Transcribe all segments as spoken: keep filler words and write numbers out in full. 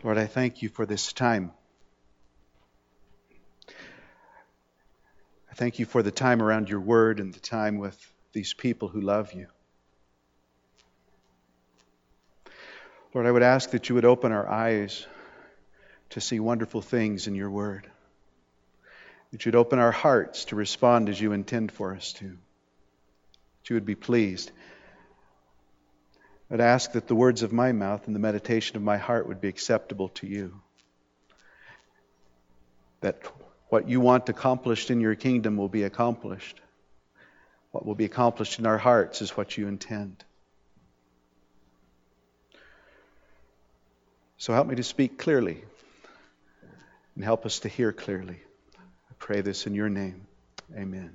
Lord, I thank you for this time. I thank you for the time around your word and the time with these people who love you. Lord, I would ask that you would open our eyes to see wonderful things in your word. That you'd open our hearts to respond as you intend for us to. That you would be pleased. I'd ask that the words of my mouth and the meditation of my heart would be acceptable to you. That what you want accomplished in your kingdom will be accomplished. What will be accomplished in our hearts is what you intend. So help me to speak clearly and help us to hear clearly. I pray this in your name. Amen.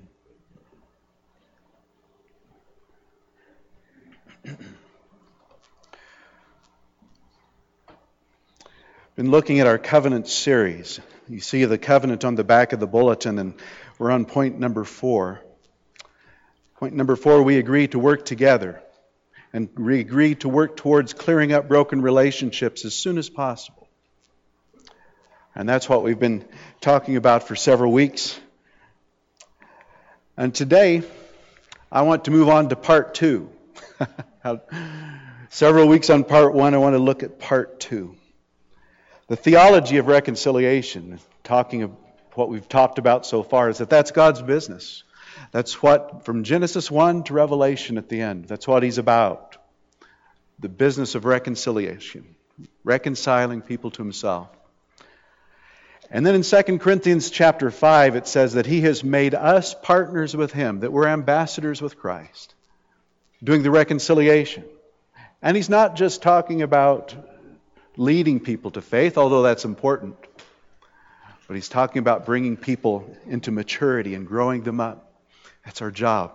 Been looking at our covenant series. You see the covenant on the back of the bulletin, and we're on point number four. Point number four, we agree to work together, and we agree to work towards clearing up broken relationships as soon as possible. And that's what we've been talking about for several weeks. And today, I want to move on to part two. Several weeks on part one, I want to look at part two. The theology of reconciliation, talking of what we've talked about so far, is that that's God's business. That's what, from Genesis one to Revelation at the end, that's what He's about. The business of reconciliation, reconciling people to Himself. And then in Second Corinthians chapter five, it says that He has made us partners with Him, that we're ambassadors with Christ, doing the reconciliation. And He's not just talking about leading people to faith, although that's important. But He's talking about bringing people into maturity and growing them up. That's our job.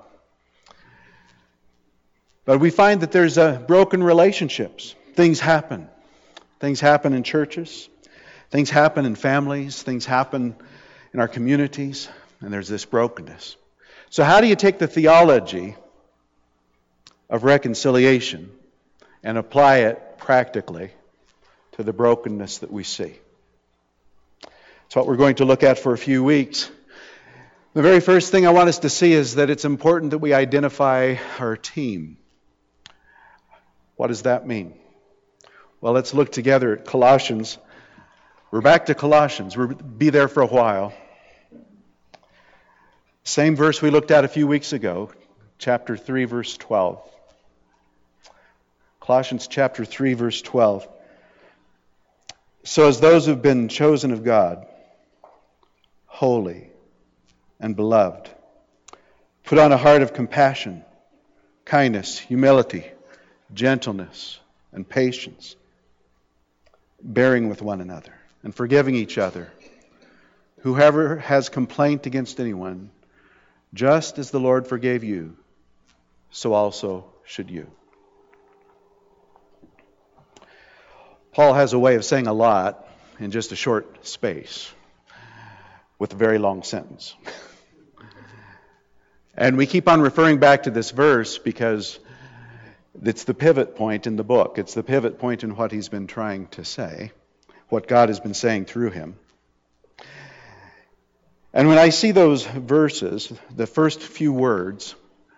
But we find that there's uh, broken relationships. Things happen. Things happen in churches. Things happen in families. Things happen in our communities. And there's this brokenness. So how do you take the theology of reconciliation and apply it practically to the brokenness that we see? It's what we're going to look at for a few weeks. The very first thing I want us to see is that it's important that we identify our team. What does that mean? Well, let's look together at Colossians. We're back to Colossians. We'll be there for a while. Same verse we looked at a few weeks ago, chapter three, verse twelve. Colossians chapter three, verse twelve. So as those who've been chosen of God, holy and beloved, put on a heart of compassion, kindness, humility, gentleness, and patience, bearing with one another and forgiving each other. Whoever has complaint against anyone, just as the Lord forgave you, so also should you. Paul has a way of saying a lot in just a short space with a very long sentence. And we keep on referring back to this verse because it's the pivot point in the book. It's the pivot point in what he's been trying to say, what God has been saying through him. And when I see those verses, the first few words,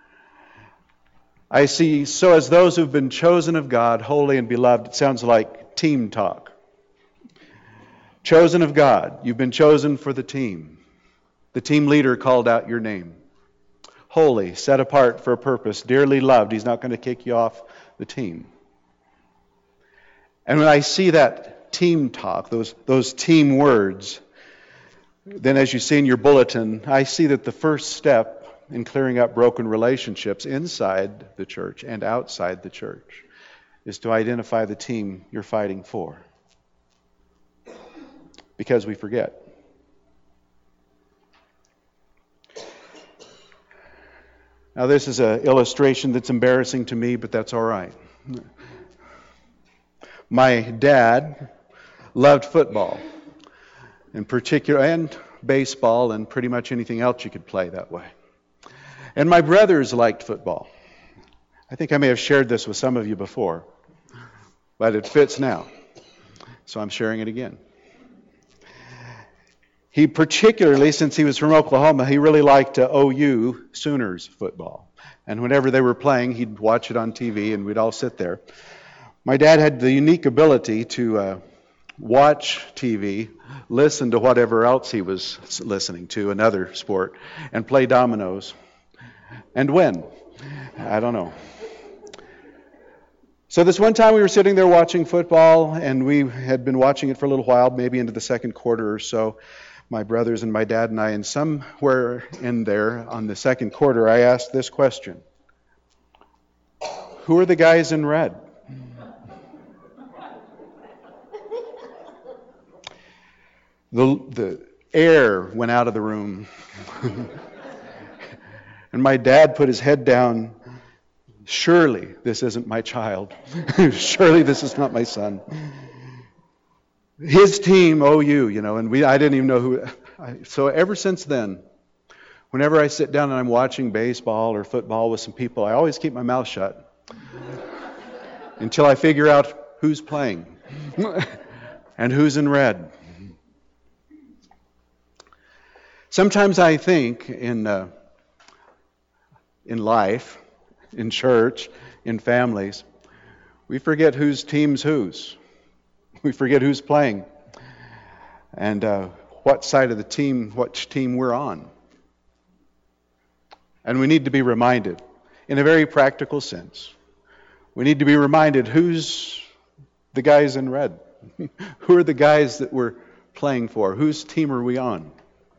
I see, so as those who've been chosen of God, holy and beloved. It sounds like team talk. Chosen of God. You've been chosen for the team. The team leader called out your name. Holy, set apart for a purpose, dearly loved. He's not going to kick you off the team. And when I see that team talk, those, those team words, then as you see in your bulletin, I see that the first step in clearing up broken relationships inside the church and outside the church is to identify the team you're fighting for. Because we forget. Now this is an illustration that's embarrassing to me, but that's all right. My dad loved football, in particular, and baseball, and pretty much anything else you could play that way. And my brothers liked football. I think I may have shared this with some of you before, but it fits now. So I'm sharing it again. He particularly, since he was from Oklahoma, he really liked uh, O U Sooners football. And whenever they were playing, he'd watch it on T V, and we'd all sit there. My dad had the unique ability to uh, watch T V, listen to whatever else he was listening to, another sport, and play dominoes, and win. I don't know. So this one time we were sitting there watching football, and we had been watching it for a little while, maybe into the second quarter or so. My brothers and my dad and I, and somewhere in there on the second quarter, I asked this question. Who are the guys in red? The, the air went out of the room. And my dad put his head down. Surely this isn't my child. Surely this is not my son. His team, O U, you know, and we I didn't even know who. I, so ever since then, whenever I sit down and I'm watching baseball or football with some people, I always keep my mouth shut until I figure out who's playing and who's in red. Sometimes I think in uh, in life, in church, in families, we forget whose team's whose. We forget who's playing and uh, what side of the team, which team we're on. And we need to be reminded, in a very practical sense, we need to be reminded who's the guys in red. Who are the guys that we're playing for? Whose team are we on?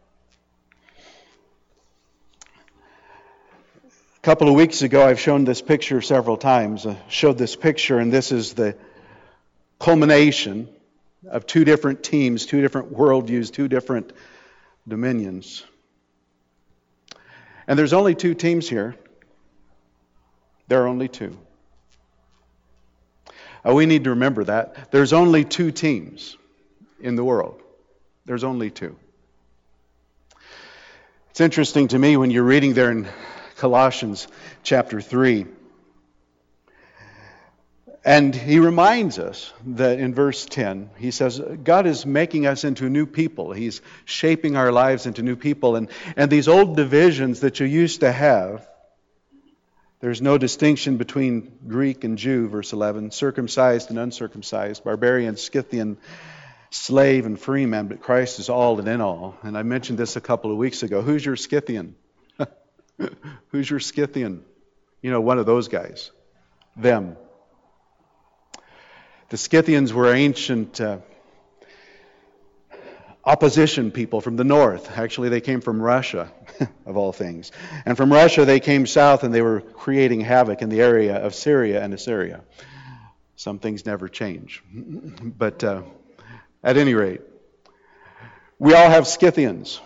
A couple of weeks ago, I've shown this picture several times. I showed this picture, and this is the culmination of two different teams, two different worldviews, two different dominions. And there's only two teams here. There are only two. Uh, we need to remember that. There's only two teams in the world. There's only two. It's interesting to me when you're reading there in Colossians chapter three. And he reminds us that in verse ten, he says, God is making us into new people. He's shaping our lives into new people. And, and these old divisions that you used to have, there's no distinction between Greek and Jew, verse eleven, circumcised and uncircumcised, barbarian, Scythian, slave and free man, but Christ is all and in all. And I mentioned this a couple of weeks ago. Who's your Scythian? Who's your Scythian? You know, one of those guys. Them. The Scythians were ancient uh, opposition people from the north. Actually, they came from Russia, of all things. And from Russia, they came south, and they were creating havoc in the area of Syria and Assyria. Some things never change. But uh, at any rate, we all have Scythians.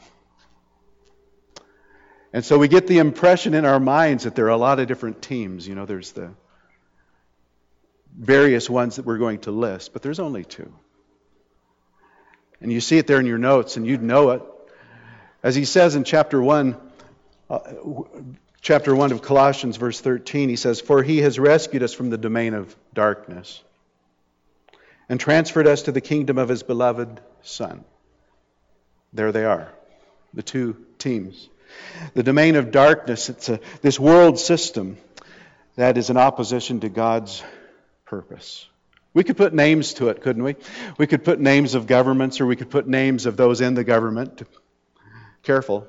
And so we get the impression in our minds that there are a lot of different teams. You know, there's the various ones that we're going to list, but there's only two. And you see it there in your notes, and you'd know it. As he says in chapter one, uh, chapter one of Colossians, verse thirteen, he says, "For he has rescued us from the domain of darkness and transferred us to the kingdom of his beloved Son." There they are, the two teams. The domain of darkness, it's a, this world system that is in opposition to God's purpose. We could put names to it, couldn't we? We could put names of governments, or we could put names of those in the government. Careful.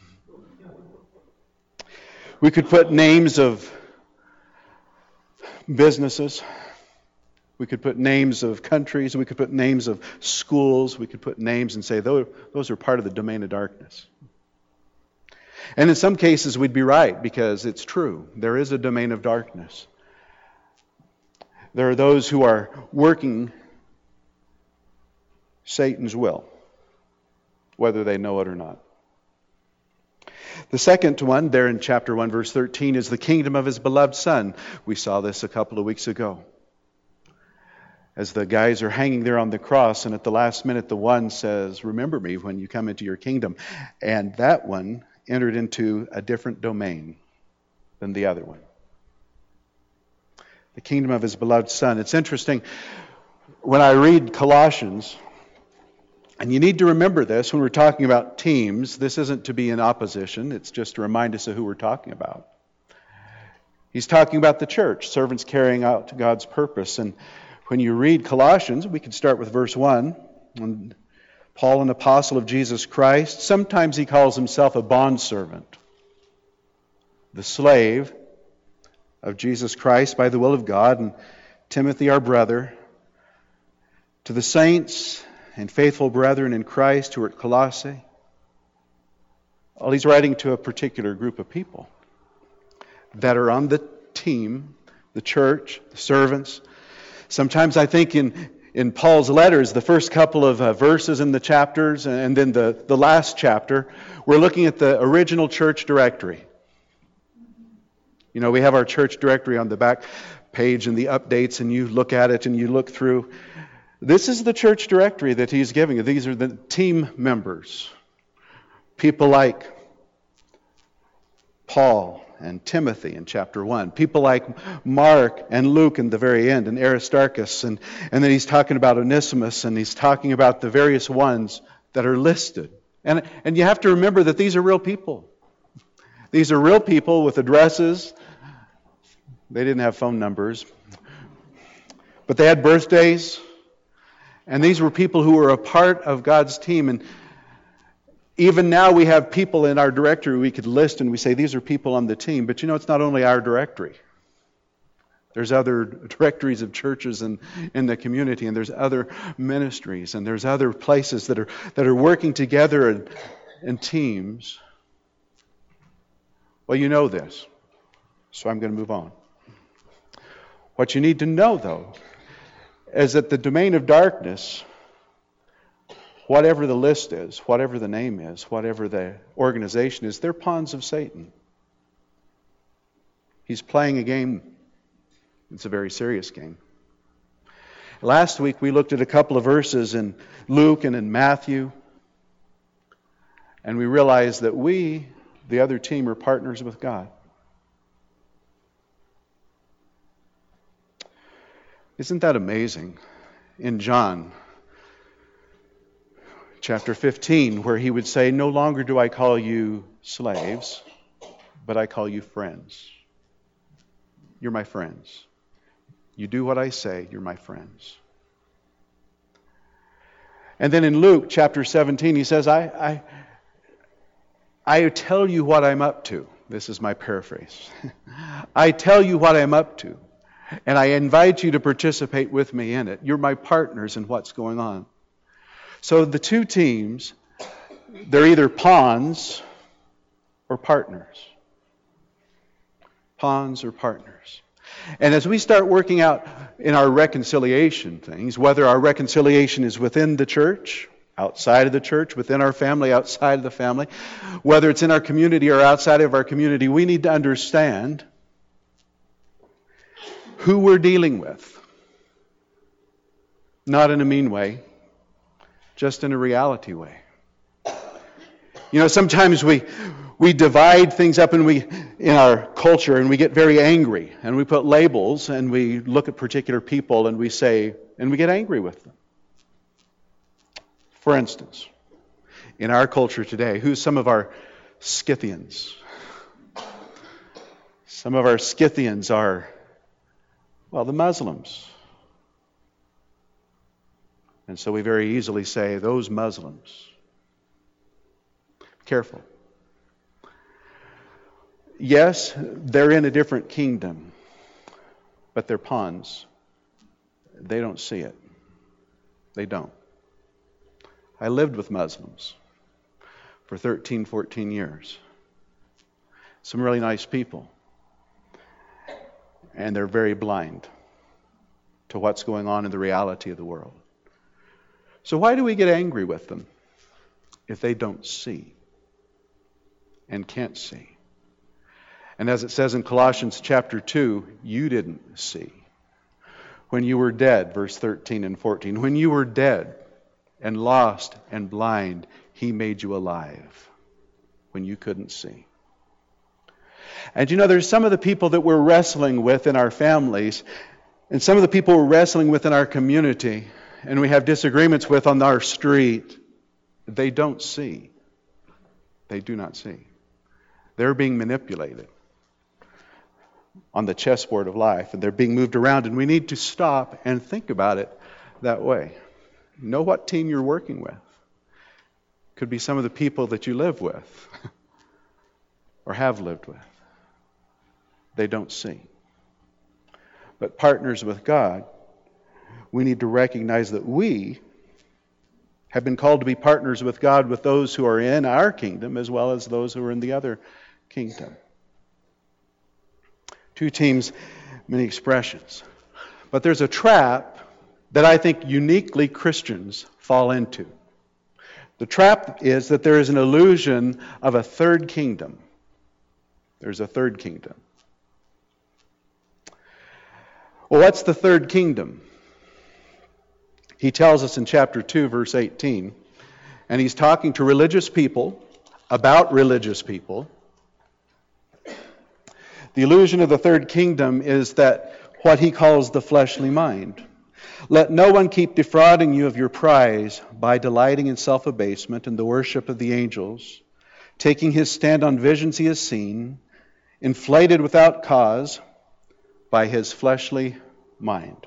We could put names of businesses. We could put names of countries. We could put names of schools. We could put names and say those, those are part of the domain of darkness. And in some cases we'd be right, because it's true. There is a domain of darkness. There are those who are working Satan's will, whether they know it or not. The second one, there in chapter one, verse thirteen, is the kingdom of his beloved Son. We saw this a couple of weeks ago. As the guys are hanging there on the cross, and at the last minute, the one says, "Remember me when you come into your kingdom." And that one entered into a different domain than the other one. The kingdom of his beloved Son. It's interesting. when I read Colossians, and you need to remember this when we're talking about teams, this isn't to be in opposition, it's just to remind us of who we're talking about. He's talking about the church, servants carrying out God's purpose. And when you read Colossians, we can start with verse one. When Paul, an apostle of Jesus Christ, sometimes he calls himself a bondservant, the slave of Jesus Christ by the will of God, and Timothy, our brother, to the saints and faithful brethren in Christ who are at Colossae. Well, he's writing to a particular group of people that are on the team, the church, the servants. Sometimes I think in, in Paul's letters, the first couple of uh, verses in the chapters and then the, the last chapter, we're looking at the original church directory. You know, we have our church directory on the back page and the updates, and you look at it and you look through. This is the church directory that he's giving. These are the team members. People like Paul and Timothy in chapter one. People like Mark and Luke in the very end, and Aristarchus. And, and then he's talking about Onesimus, and he's talking about the various ones that are listed. And, and you have to remember that these are real people. These are real people with addresses. They didn't have phone numbers. But they had birthdays. And these were people who were a part of God's team. And even now we have people in our directory we could list and we say these are people on the team. But you know, it's not only our directory. There's other directories of churches in, in the community, and there's other ministries, and there's other places that are that are working together in, in teams. Well, you know this, so I'm going to move on. What you need to know, though, is that the domain of darkness, whatever the list is, whatever the name is, whatever the organization is, they're pawns of Satan. He's playing a game. It's a very serious game. Last week we looked at a couple of verses in Luke and in Matthew, and we realized that we, the other team, are partners with God. Isn't that amazing? In John chapter fifteen, where he would say, "No longer do I call you slaves, but I call you friends. You're my friends. You do what I say, you're my friends." And then in Luke chapter seventeen, he says, I, I, I tell you what I'm up to. This is my paraphrase. I tell you what I'm up to, and I invite you to participate with me in it. You're my partners in what's going on. So the two teams, they're either pawns or partners. Pawns or partners. And as we start working out in our reconciliation things, whether our reconciliation is within the church, outside of the church, within our family, outside of the family, whether it's in our community or outside of our community, we need to understand who we're dealing with. Not in a mean way, just in a reality way. You know, sometimes we we divide things up and we in our culture and we get very angry and we put labels and we look at particular people and we say, and we get angry with them. For instance, in our culture today, who's some of our Scythians? Some of our Scythians are, well, the Muslims. And so we very easily say, those Muslims. Careful. Yes, they're in a different kingdom, but they're pawns. They don't see it. They don't. I lived with Muslims for thirteen, fourteen years. Some really nice people. And they're very blind to what's going on in the reality of the world. So why do we get angry with them if they don't see and can't see? And as it says in Colossians chapter two, you didn't see. When you were dead, verse thirteen and fourteen, when you were dead and lost and blind, He made you alive when you couldn't see. And you know, there's some of the people that we're wrestling with in our families, And some of the people we're wrestling with in our community and we have disagreements with on our street, they don't see. They do not see. They're being manipulated on the chessboard of life, and they're being moved around, and we need to stop and think about it that way. Know what team you're working with. Could be some of the people that you live with or have lived with. They don't see. But partners with God, we need to recognize that we have been called to be partners with God with those who are in our kingdom as well as those who are in the other kingdom. Two teams, many expressions. But there's a trap that I think uniquely Christians fall into. The trap is that there is an illusion of a third kingdom. There's a third kingdom. Well, what's the third kingdom? He tells us in chapter two, verse eighteen, and he's talking to religious people, about religious people. The illusion of the third kingdom is that what he calls the fleshly mind. Let no one keep defrauding you of your prize by delighting in self-abasement and the worship of the angels, taking his stand on visions he has seen, inflated without cause by his fleshly mind.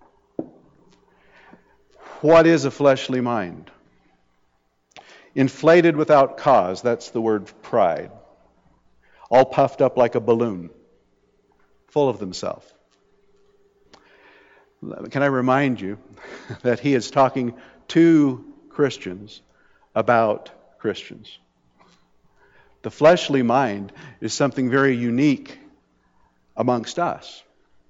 What is a fleshly mind? Inflated without cause, that's the word pride. All puffed up like a balloon, full of themselves. Can I remind you that he is talking to Christians about Christians? The fleshly mind is something very unique amongst us.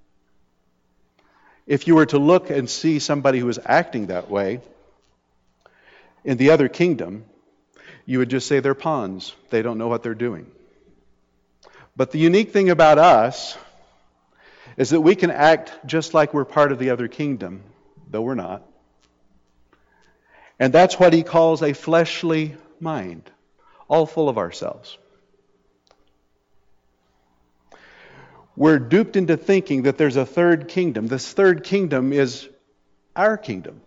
If you were to look and see somebody who is acting that way in the other kingdom, you would just say they're pawns. They don't know what they're doing. But the unique thing about us is that we can act just like we're part of the other kingdom, though we're not. And that's what he calls a fleshly mind, all full of ourselves. We're duped into thinking that there's a third kingdom. This third kingdom is our kingdom.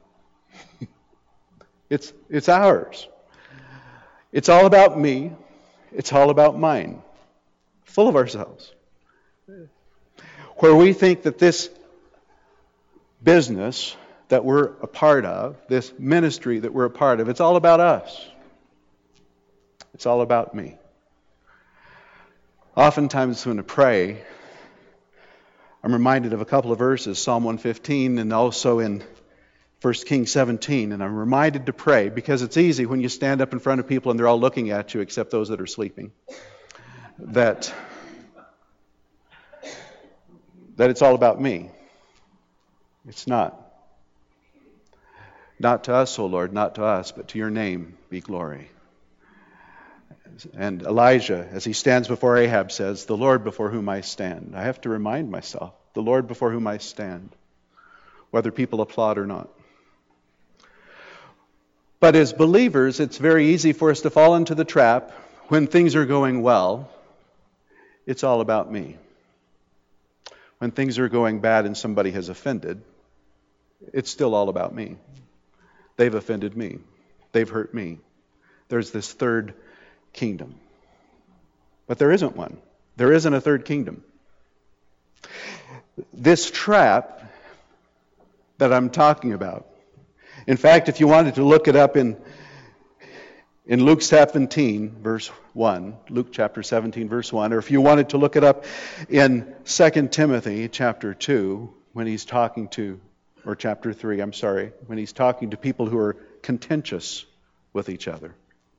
It's, it's ours. It's all about me. It's all about mine. Full of ourselves. Where we think that this business that we're a part of, this ministry that we're a part of, it's all about us. It's all about me. Oftentimes when I pray, I'm reminded of a couple of verses, Psalm one fifteen and also in First Kings seventeen, and I'm reminded to pray because it's easy when you stand up in front of people and they're all looking at you except those that are sleeping, that, that it's all about me. It's not. Not to us, O Lord, not to us, but to your name be glory. And Elijah, as he stands before Ahab, says, the Lord before whom I stand. I have to remind myself, the Lord before whom I stand, whether people applaud or not. But as believers, it's very easy for us to fall into the trap when things are going well. It's all about me. When things are going bad and somebody has offended, it's still all about me. They've offended me. They've hurt me. There's this third kingdom. But there isn't one. There isn't a third kingdom. This trap that I'm talking about, in fact, if you wanted to look it up in, in Luke seventeen, verse one, Luke chapter seventeen, verse one, or if you wanted to look it up in Second Timothy chapter two, when he's talking to, or chapter three, I'm sorry, when he's talking to people who are contentious with each other.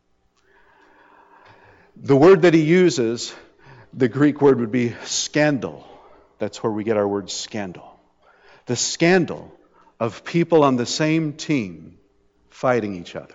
The word that he uses, the Greek word would be scandal. That's where we get our word scandal. The scandal of people on the same team fighting each other.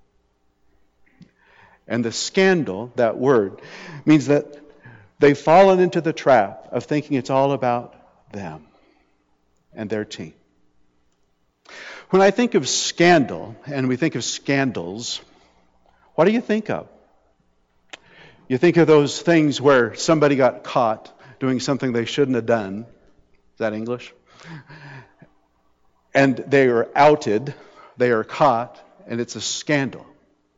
And the scandal, that word, means that they've fallen into the trap of thinking it's all about them and their team. When I think of scandal, and we think of scandals, what do you think of? You think of those things where somebody got caught doing something they shouldn't have done. Is that English? And they are outed, they are caught, and it's a scandal.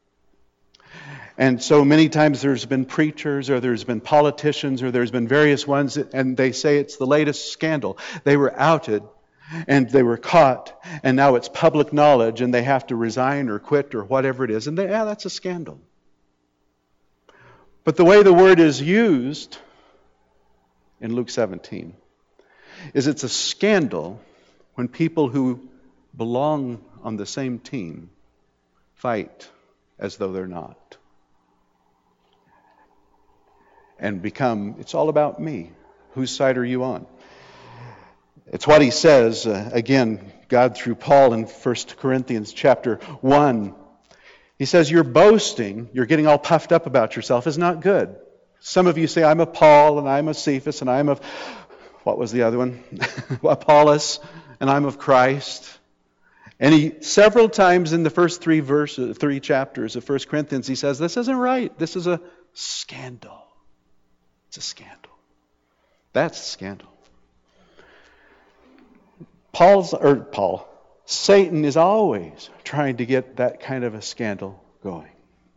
And so many times there's been preachers or there's been politicians or there's been various ones, and they say it's the latest scandal. They were outed and they were caught, and now it's public knowledge and they have to resign or quit or whatever it is. And they, yeah, that's a scandal. But the way the word is used in Luke seventeen is it's a scandal when people who belong on the same team fight as though they're not. And become, it's all about me. Whose side are you on? It's what he says, uh, again, God through Paul in First Corinthians chapter one. He says, you're boasting, you're getting all puffed up about yourself is not good. Some of you say, I'm of Paul, and I'm of Cephas, and I'm of, what was the other one? Apollos, and I'm of Christ. And he, several times in the first three verses, three chapters of First Corinthians, he says, this isn't right. This is a scandal. It's a scandal. That's a scandal. Paul's, or Paul, Satan is always trying to get that kind of a scandal going.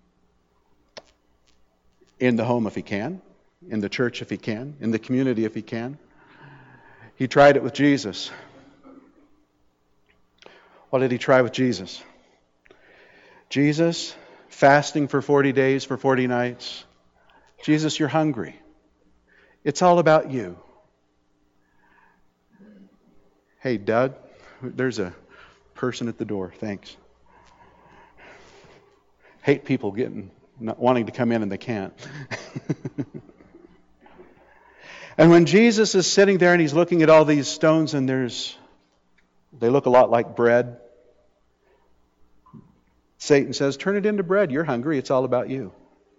In the home if he can, in the church if he can, in the community if he can. He tried it with Jesus. What did he try with Jesus? Jesus, fasting for forty days, for forty nights. Jesus, you're hungry. It's all about you. Hey, Doug, there's a person at the door. Thanks. Hate people getting, not wanting to come in and they can't. And when Jesus is sitting there and he's looking at all these stones and there's, they look a lot like bread. Satan says, turn it into bread. You're hungry. It's all about you.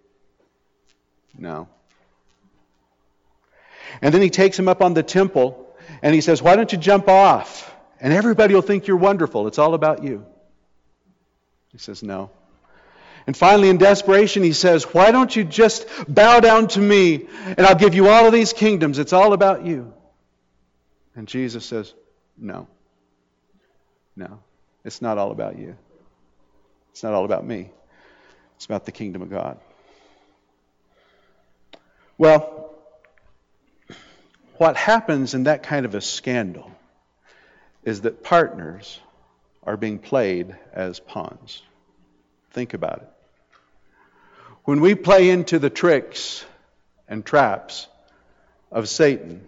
No. And then he takes him up on the temple and he says, why don't you jump off? And everybody will think you're wonderful. It's all about you. He says, no. And finally, in desperation, he says, why don't you just bow down to me and I'll give you all of these kingdoms. It's all about you. And Jesus says, no. No. It's not all about you. It's not all about me. It's about the kingdom of God. Well, what happens in that kind of a scandal is that partners are being played as pawns. Think about it. When we play into the tricks and traps of Satan,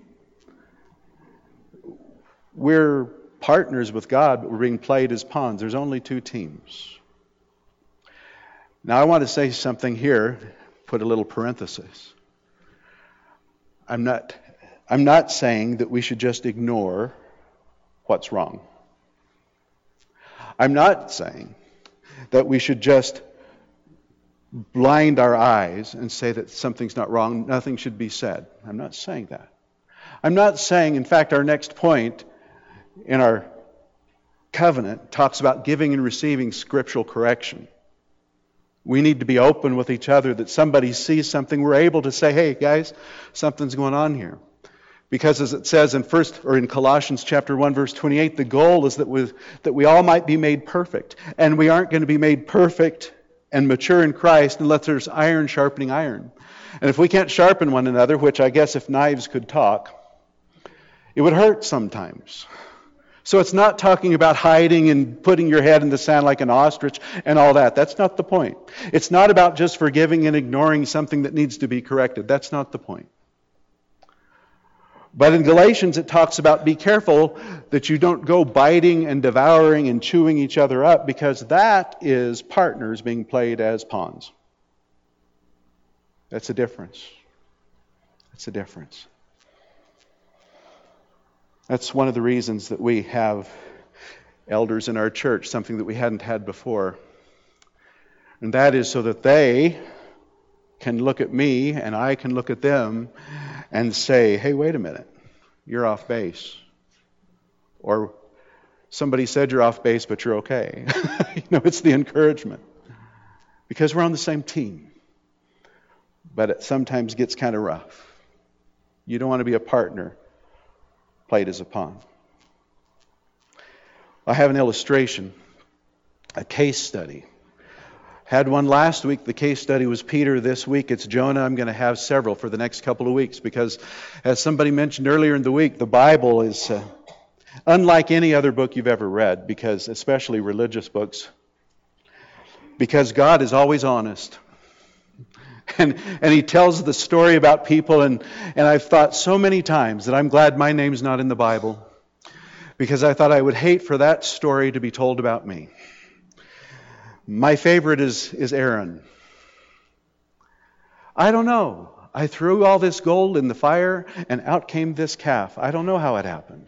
we're partners with God, but we're being played as pawns. There's only two teams. Now I want to say something here, put a little parenthesis. I'm not, I'm not saying that we should just ignore what's wrong. I'm not saying that we should just blind our eyes and say that something's not wrong, nothing should be said. I'm not saying that. I'm not saying, in fact, our next point in our covenant talks about giving and receiving scriptural correction. We need to be open with each other that somebody sees something, we're able to say, hey guys, something's going on here. Because as it says in first or in Colossians chapter one verse twenty-eight, the goal is that we that we all might be made perfect. And we aren't going to be made perfect and mature in Christ unless there's iron sharpening iron. And if we can't sharpen one another, which I guess if knives could talk, it would hurt sometimes. So it's not talking about hiding and putting your head in the sand like an ostrich and all that. That's not the point. It's not about just forgiving and ignoring something that needs to be corrected. That's not the point. But in Galatians it talks about be careful that you don't go biting and devouring and chewing each other up, because that is partners being played as pawns. That's a difference. That's a difference. That's one of the reasons that we have elders in our church, something that we hadn't had before. And that is so that they can look at me and I can look at them and say, hey, wait a minute, you're off base. Or somebody said you're off base, but you're okay. You know, it's the encouragement. Because we're on the same team. But it sometimes gets kind of rough. You don't want to be a partner plate is upon. I have an illustration, a case study. Had one last week. The case study was Peter. This week it's Jonah. I'm going to have several for the next couple of weeks because, as somebody mentioned earlier in the week, the Bible is uh, unlike any other book you've ever read, because especially religious books, because God is always honest. And and He tells the story about people, and, and I've thought so many times that I'm glad my name's not in the Bible, because I thought I would hate for that story to be told about me. My favorite is, is Aaron. I don't know. I threw all this gold in the fire and out came this calf. I don't know how it happened.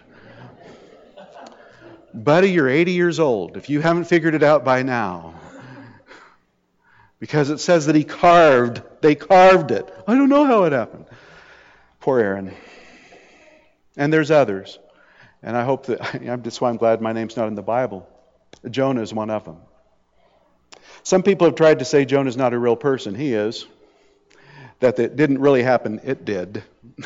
Buddy, you're eighty years old, if you haven't figured it out by now. Because it says that he carved, they carved it. I don't know how it happened. Poor Aaron. And there's others. And I hope that, that's why I'm glad my name's not in the Bible. Jonah is one of them. Some people have tried to say Jonah's not a real person. He is. That it didn't really happen. It did.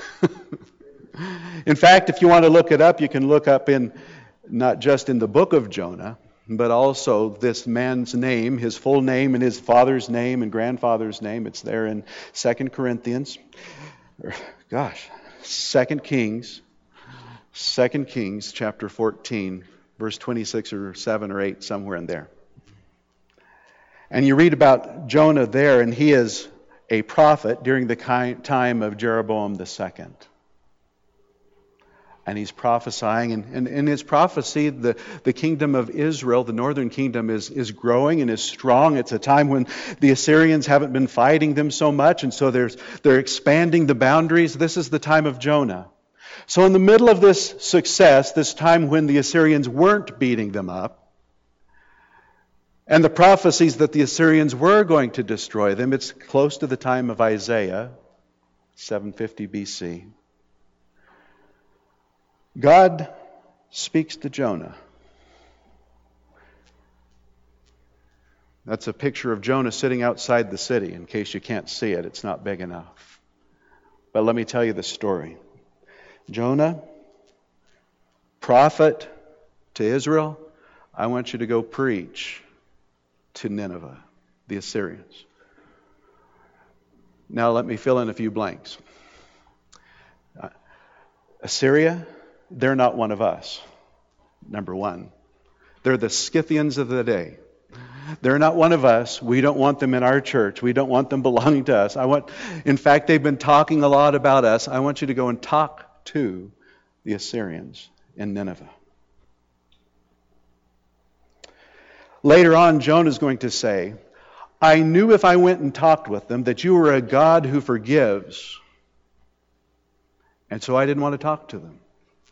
In fact, if you want to look it up, you can look up in, not just in the book of Jonah, but also this man's name, his full name and his father's name and grandfather's name. It's there in Second Corinthians. Gosh, Second Kings. Second Kings chapter fourteen, verse twenty-six or seven or eight, somewhere in there. And you read about Jonah there, and he is a prophet during the time of Jeroboam the second. And he's prophesying, and, and in his prophecy, the, the kingdom of Israel, the northern kingdom, is, is growing and is strong. It's a time when the Assyrians haven't been fighting them so much, and so there's, they're expanding the boundaries. This is the time of Jonah. So in the middle of this success, this time when the Assyrians weren't beating them up, and the prophecies that the Assyrians were going to destroy them, it's close to the time of Isaiah, seven fifty B C. God speaks to Jonah. That's a picture of Jonah sitting outside the city. In case you can't see it, it's not big enough. But let me tell you the story. Jonah, prophet to Israel, I want you to go preach to Nineveh, the Assyrians. Now let me fill in a few blanks. Uh, Assyria, they're not one of us, number one. They're the Scythians of the day. They're not one of us. We don't want them in our church. We don't want them belonging to us. I want, in fact, they've been talking a lot about us. I want you to go and talk to the Assyrians in Nineveh. Later on, Jonah is going to say, I knew if I went and talked with them that you were a God who forgives. And so I didn't want to talk to them.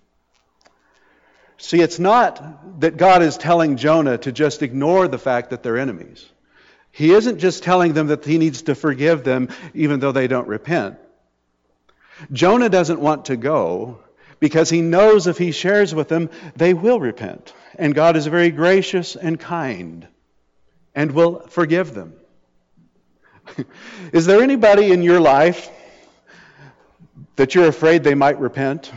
See, it's not that God is telling Jonah to just ignore the fact that they're enemies. He isn't just telling them that he needs to forgive them even though they don't repent. Jonah doesn't want to go because he knows if he shares with them, they will repent. And God is very gracious and kind and will forgive them. Is there anybody in your life that you're afraid they might repent?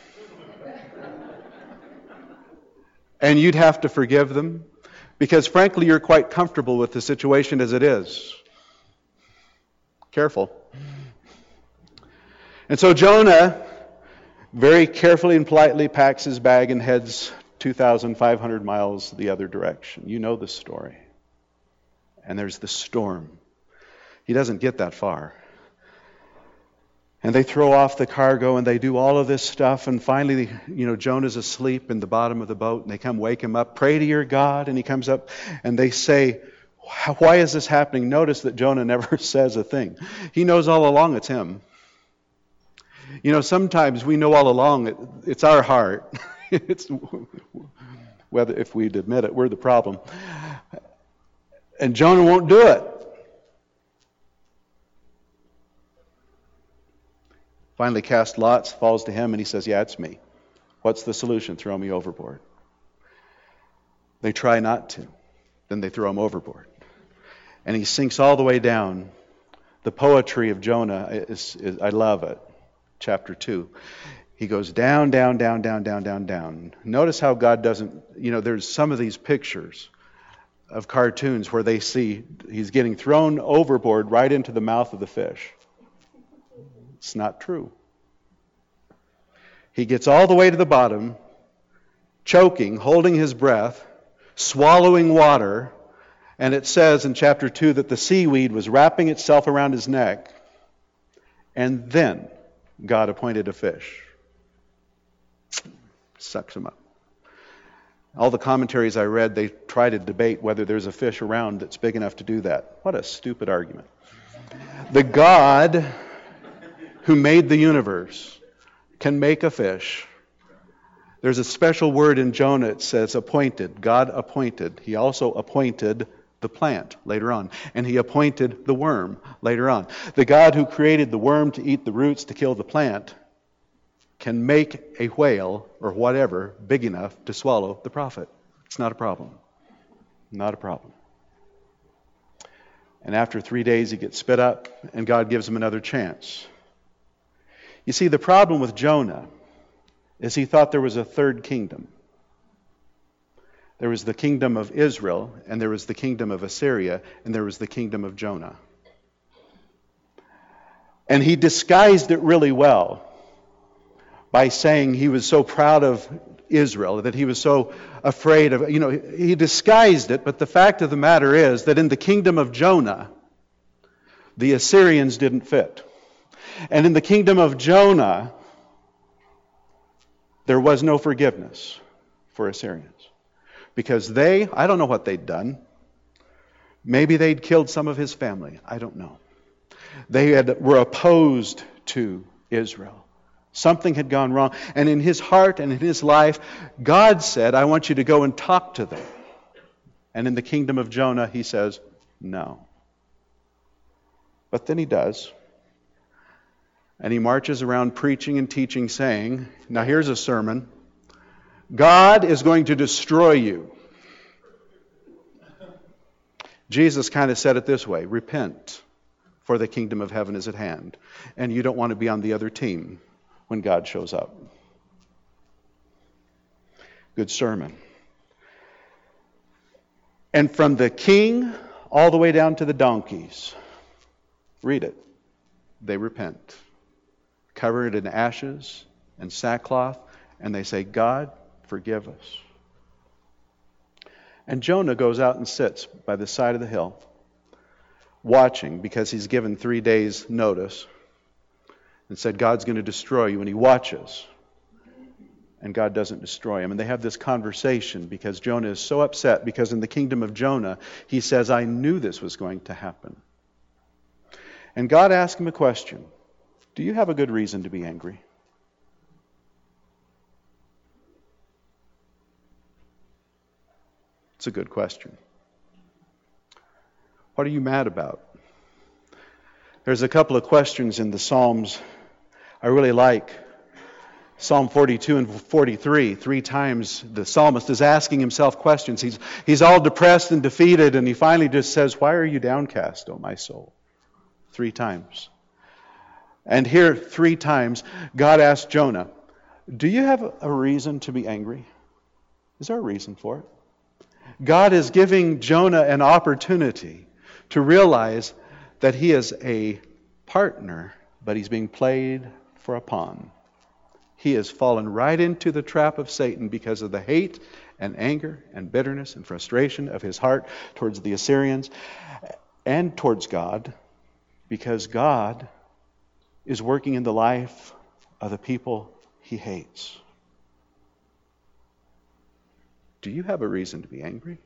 And you'd have to forgive them? Because frankly, you're quite comfortable with the situation as it is. Careful. And so Jonah very carefully and politely packs his bag and heads two thousand five hundred miles the other direction. You know the story. And there's the storm. He doesn't get that far. And they throw off the cargo and they do all of this stuff. And finally, you know, Jonah's asleep in the bottom of the boat. And they come wake him up. Pray to your God. And he comes up and they say, why is this happening? Notice that Jonah never says a thing. He knows all along it's him. You know, sometimes we know all along it, it's our heart. It's whether if we'd admit it, we're the problem. And Jonah won't do it. Finally cast lots, falls to him, and he says, yeah, it's me. What's the solution? Throw me overboard. They try not to. Then they throw him overboard. And he sinks all the way down. The poetry of Jonah, is, is I love it. Chapter two. He goes down, down, down, down, down, down, down. Notice how God doesn't, you know, there's some of these pictures of cartoons where they see he's getting thrown overboard right into the mouth of the fish. It's not true. He gets all the way to the bottom, choking, holding his breath, swallowing water, and it says in chapter two that the seaweed was wrapping itself around his neck, and then God appointed a fish. Sucks him up. All the commentaries I read, they try to debate whether there's a fish around that's big enough to do that. What a stupid argument. The God who made the universe can make a fish. There's a special word in Jonah. It says appointed. God appointed. He also appointed the plant later on. And he appointed the worm later on. The God who created the worm to eat the roots to kill the plant can make a whale or whatever big enough to swallow the prophet. It's not a problem. Not a problem. And after three days he gets spit up and God gives him another chance. You see, the problem with Jonah is he thought there was a third kingdom. There was the kingdom of Israel, and there was the kingdom of Assyria, and there was the kingdom of Jonah. And he disguised it really well by saying he was so proud of Israel, that he was so afraid of, you know, he disguised it, but the fact of the matter is that in the kingdom of Jonah, the Assyrians didn't fit. And in the kingdom of Jonah, there was no forgiveness for Assyrians. Because they, I don't know what they'd done. Maybe they'd killed some of his family. I don't know. They had, were opposed to Israel. Something had gone wrong. And in his heart and in his life, God said, I want you to go and talk to them. And in the kingdom of Jonah, he says, no. But then he does. And he marches around preaching and teaching, saying, now here's a sermon. God is going to destroy you. Jesus kind of said it this way, repent, for the kingdom of heaven is at hand. And you don't want to be on the other team when God shows up. Good sermon. And from the king all the way down to the donkeys, read it, they repent. Cover it in ashes and sackcloth, and they say, God, forgive us. And Jonah goes out and sits by the side of the hill, watching, because he's given three days' notice, and said, God's going to destroy you. And he watches, and God doesn't destroy him. And they have this conversation because Jonah is so upset, because in the kingdom of Jonah, he says, I knew this was going to happen. And God asked him a question. Do you have a good reason to be angry? It's a good question. What are you mad about? There's a couple of questions in the Psalms I really like. Psalm forty-two and forty-three, three times the psalmist is asking himself questions. He's, he's all depressed and defeated, and he finally just says, why are you downcast, O my soul? Three times. And here, three times, God asked Jonah, do you have a reason to be angry? Is there a reason for it? God is giving Jonah an opportunity to realize that he is a partner, but he's being played for a pawn. He has fallen right into the trap of Satan because of the hate and anger and bitterness and frustration of his heart towards the Assyrians and towards God, because God is working in the life of the people he hates. Do you have a reason to be angry?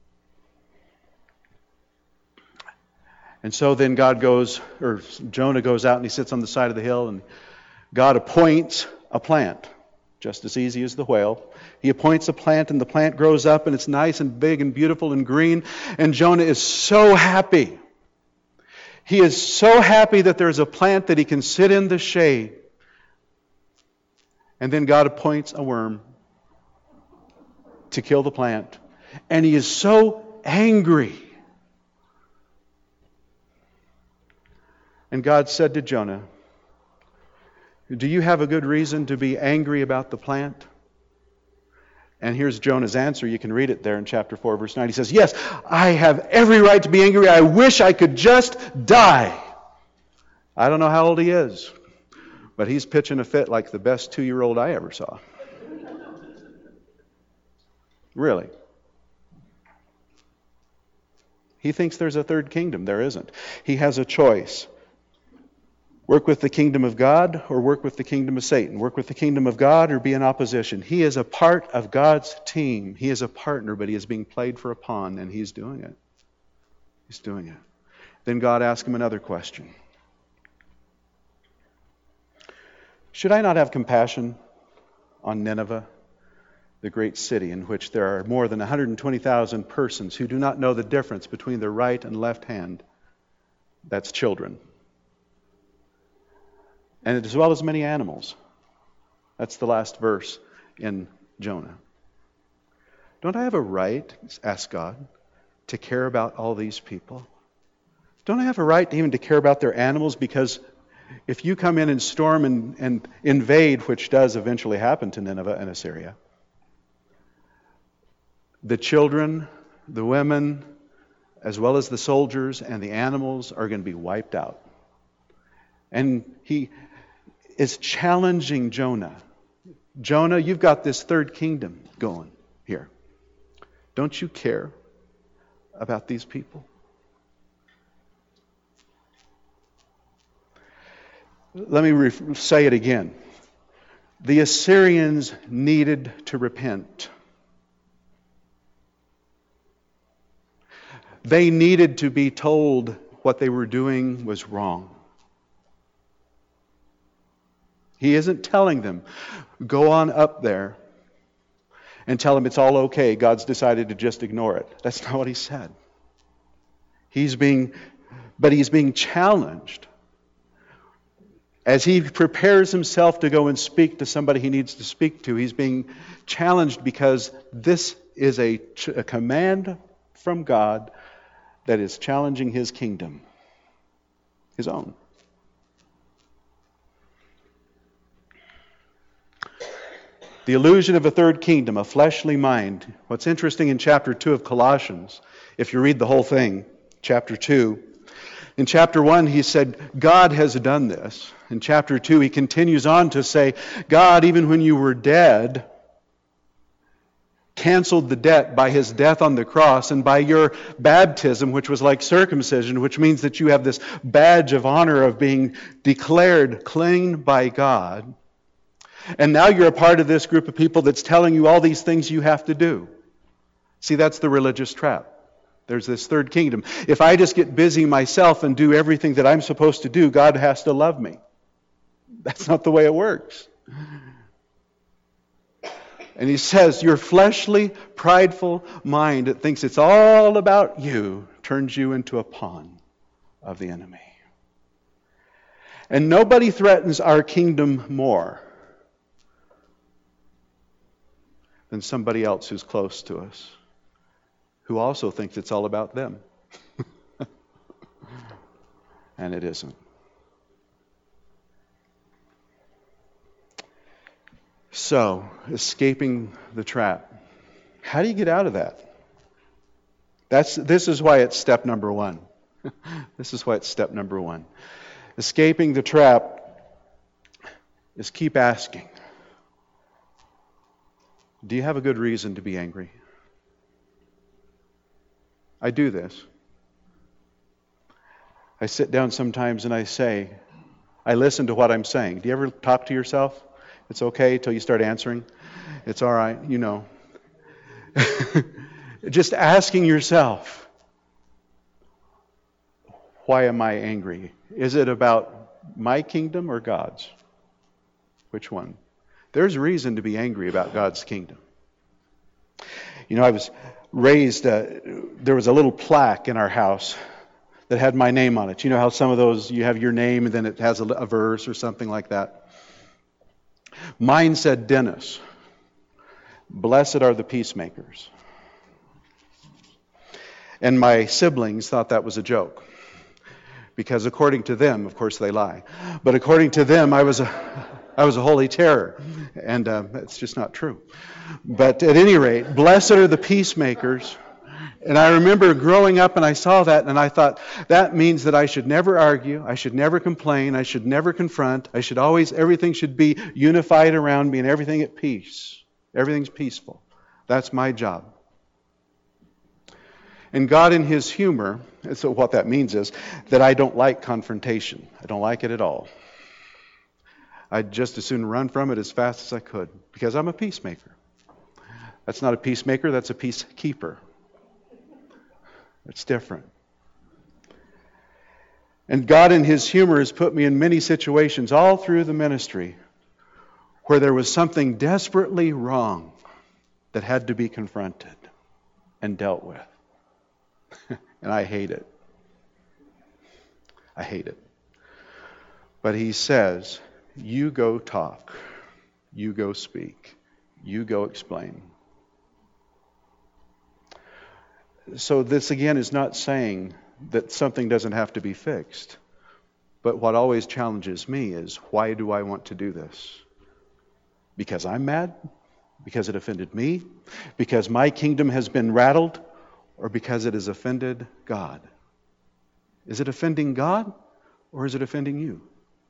And so then God goes, or Jonah goes out and he sits on the side of the hill, and God appoints a plant, just as easy as the whale. He appoints a plant, and the plant grows up, and it's nice and big and beautiful and green, and Jonah is so happy. He is so happy that there's a plant that he can sit in the shade. And then God appoints a worm to kill the plant. And he is so angry. And God said to Jonah, Do you have a good reason to be angry about the plant? And here's Jonah's answer. You can read it there in chapter four, verse nine. He says, yes, I have every right to be angry. I wish I could just die. I don't know how old he is, but he's pitching a fit like the best two-year-old I ever saw. Really. He thinks there's a third kingdom. There isn't. He has a choice. Work with the kingdom of God or work with the kingdom of Satan. Work with the kingdom of God or be in opposition. He is a part of God's team. He is a partner, but he is being played for a pawn, and he's doing it. He's doing it. Then God asked him another question. Should I not have compassion on Nineveh, the great city in which there are more than one hundred twenty thousand persons who do not know the difference between their right and left hand? That's children. And as well as many animals. That's the last verse in Jonah. Don't I have a right, asked God, to care about all these people? Don't I have a right even to care about their animals? Because if you come in and storm and, and invade, which does eventually happen to Nineveh and Assyria, the children, the women, as well as the soldiers and the animals are going to be wiped out. And he is challenging Jonah. Jonah, you've got this third kingdom going here. Don't you care about these people? Let me re- say it again. The Assyrians needed to repent. They needed to be told what they were doing was wrong. He isn't telling them, go on up there and tell them it's all okay. God's decided to just ignore it. That's not what he said. He's being, but he's being challenged. As he prepares himself to go and speak to somebody he needs to speak to, he's being challenged because this is a, a command from God that is challenging his kingdom, his own. The illusion of a third kingdom, a fleshly mind. What's interesting in chapter two of Colossians, if you read the whole thing, chapter two, in chapter one he said, God has done this. In chapter two he continues on to say, God, even when you were dead, canceled the debt by his death on the cross and by your baptism, which was like circumcision, which means that you have this badge of honor of being declared clean by God. And now you're a part of this group of people that's telling you all these things you have to do. See, that's the religious trap. There's this third kingdom. If I just get busy myself and do everything that I'm supposed to do, God has to love me. That's not the way it works. And he says, your fleshly, prideful mind that thinks it's all about you turns you into a pawn of the enemy. And nobody threatens our kingdom more than somebody else who's close to us, who also thinks it's all about them. And it isn't. So, escaping the trap. How do you get out of that? That's this is why it's step number one. This is why it's step number one. Escaping the trap is keep asking. Do you have a good reason to be angry? I do this. I sit down sometimes and I say, I listen to what I'm saying. Do you ever talk to yourself? It's okay till you start answering. It's all right, you know. Just asking yourself, why am I angry? Is it about my kingdom or God's? Which one? There's reason to be angry about God's kingdom. You know, I was raised, uh, there was a little plaque in our house that had my name on it. You know how some of those, you have your name and then it has a, a verse or something like that. Mine said, Dennis, blessed are the peacemakers. And my siblings thought that was a joke. Because according to them, of course they lie, but according to them, I was a, I was a holy terror. And uh, that's just not true. But at any rate, blessed are the peacemakers. And I remember growing up and I saw that and I thought, that means that I should never argue, I should never complain, I should never confront, I should always, everything should be unified around me and everything at peace. Everything's peaceful. That's my job. And God in His humor, and so what that means is that I don't like confrontation. I don't like it at all. I'd just as soon run from it as fast as I could because I'm a peacemaker. That's not a peacemaker, that's a peacekeeper. It's different. And God in His humor has put me in many situations all through the ministry where there was something desperately wrong that had to be confronted and dealt with. And I hate it. I hate it. But He says, you go talk. You go speak. You go explain. So this again is not saying that something doesn't have to be fixed. But what always challenges me is, why do I want to do this? Because I'm mad? Because it offended me? Because my kingdom has been rattled? Or because it has offended God? Is it offending God? Or is it offending you?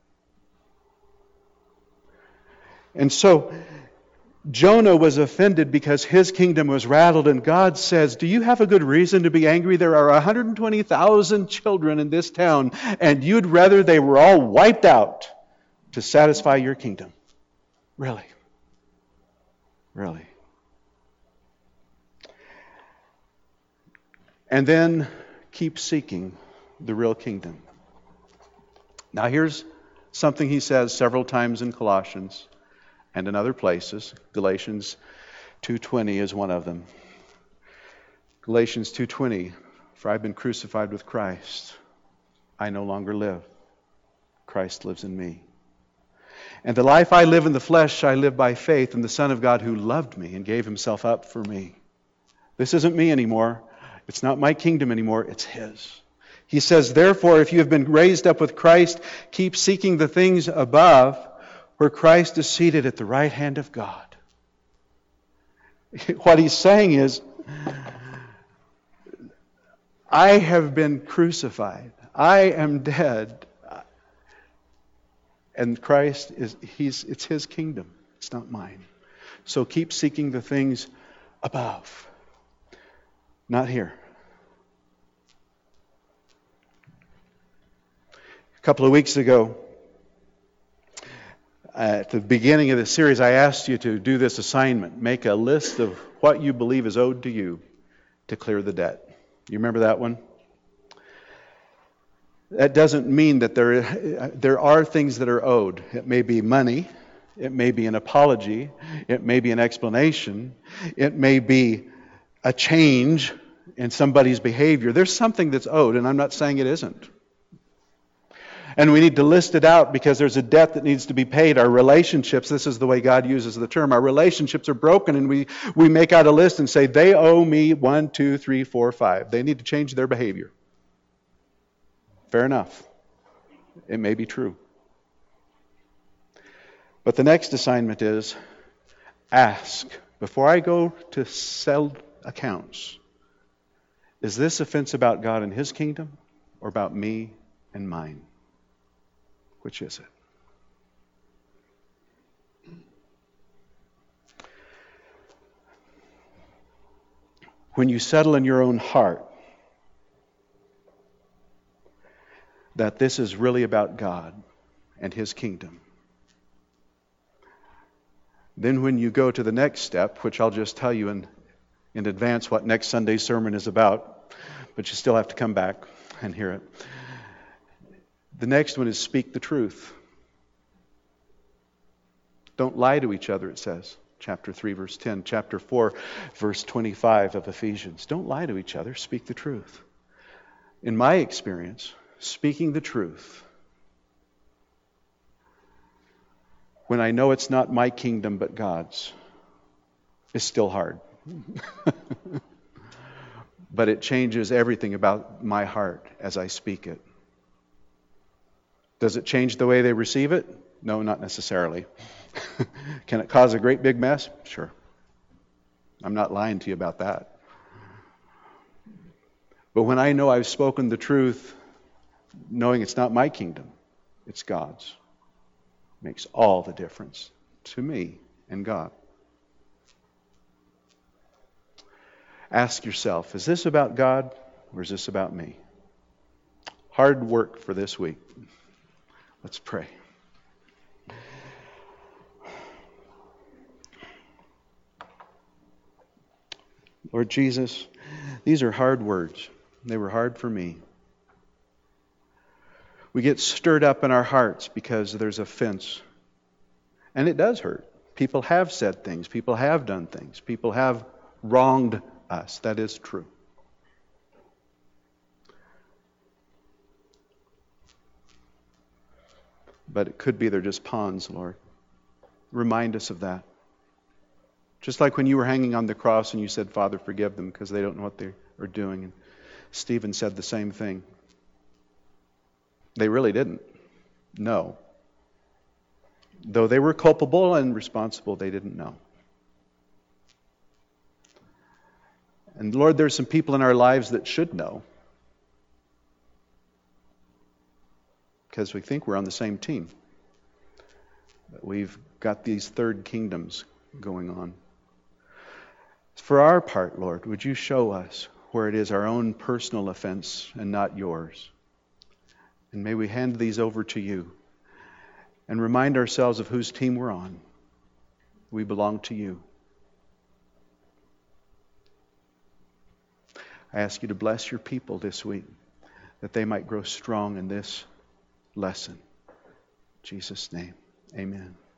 And so, Jonah was offended because his kingdom was rattled, and God says, do you have a good reason to be angry? There are one hundred twenty thousand children in this town, and you'd rather they were all wiped out to satisfy your kingdom. Really? Really? And then keep seeking the real kingdom. Now here's something he says several times in Colossians and in other places. Galatians two twenty is one of them. Galatians two twenty, for I've been crucified with Christ. I no longer live. Christ lives in me. And the life I live in the flesh, I live by faith in the Son of God who loved me and gave Himself up for me. This isn't me anymore. It's not my kingdom anymore. It's His. He says, therefore, if you have been raised up with Christ, keep seeking the things above, where Christ is seated at the right hand of God. What he's saying is, I have been crucified. I am dead. And Christ is, he's, it's His kingdom. It's not mine. So keep seeking the things above. Not here. A couple of weeks ago, at the beginning of the series, I asked you to do this assignment. Make a list of what you believe is owed to you to clear the debt. You remember that one? That doesn't mean that there, there are things that are owed. It may be money. It may be an apology. It may be an explanation. It may be a change in somebody's behavior. There's something that's owed, and I'm not saying it isn't. And we need to list it out because there's a debt that needs to be paid. Our relationships, this is the way God uses the term, our relationships are broken, and we, we make out a list and say, they owe me one, two, three, four, five. They need to change their behavior. Fair enough. It may be true. But the next assignment is, ask, before I go to settle accounts, is this offense about God and His kingdom or about me and mine? Which is it? When you settle in your own heart that this is really about God and His kingdom, then when you go to the next step, which I'll just tell you in, in advance what next Sunday's sermon is about, but you still have to come back and hear it. The next one is speak the truth. Don't lie to each other, it says. Chapter three, verse ten. Chapter four, verse twenty-five of Ephesians. Don't lie to each other. Speak the truth. In my experience, speaking the truth, when I know it's not my kingdom but God's, is still hard. But it changes everything about my heart as I speak it. Does it change the way they receive it? No, not necessarily. Can it cause a great big mess? Sure. I'm not lying to you about that. But when I know I've spoken the truth, knowing it's not my kingdom, it's God's, makes all the difference to me and God. Ask yourself, is this about God or is this about me? Hard work for this week. Let's pray. Lord Jesus, these are hard words. They were hard for me. We get stirred up in our hearts because there's offense. And it does hurt. People have said things. People have done things. People have wronged us. That is true. But it could be they're just pawns, Lord. Remind us of that. Just like when you were hanging on the cross and you said, Father, forgive them because they don't know what they are doing. And Stephen said the same thing. They really didn't know. Though they were culpable and responsible, they didn't know. And Lord, there's some people in our lives that should know. Because we think we're on the same team. But we've got these third kingdoms going on. For our part, Lord, would you show us where it is our own personal offense and not yours? And may we hand these over to you and remind ourselves of whose team we're on. We belong to you. I ask you to bless your people this week, that they might grow strong in this lesson. In Jesus' name, amen.